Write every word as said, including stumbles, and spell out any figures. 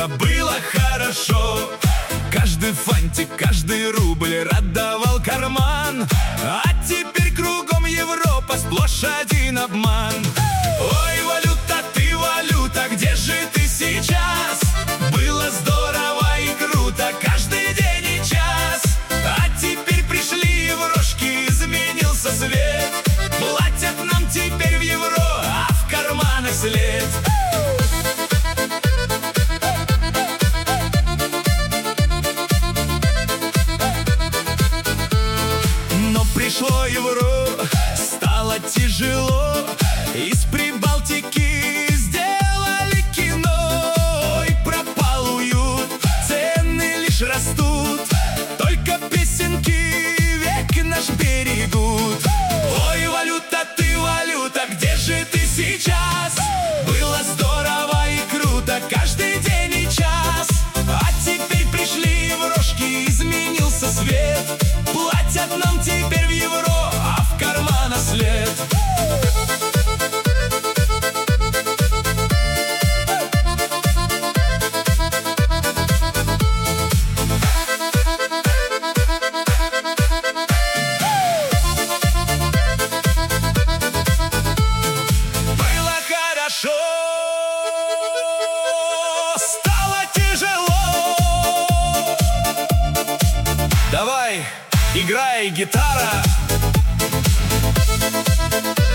валюта, было хорошо. Каждый фантик, каждый рубль радовал карман. А теперь кругом Европа, сплошь один обман. Ой, валюта, ты валюта, где же ты сейчас? Было здорово и круто каждый день и час. А теперь пришли еврошки, изменился свет. Платят нам теперь в евро, а в карманах след. Но пришло евро, стало тяжело. Из Прибалтики сделали кино. Ой, пропал уют, цены лишь растут. Только песенки век наш берегут. Ой, валюта, ты валюта, где же ты сейчас? Было здорово и круто каждый день и час. А теперь пришли еврошки, изменился свет. Платят нам теперь в евро, а в карманах след. Стало тяжело. Давай, играй, гитара.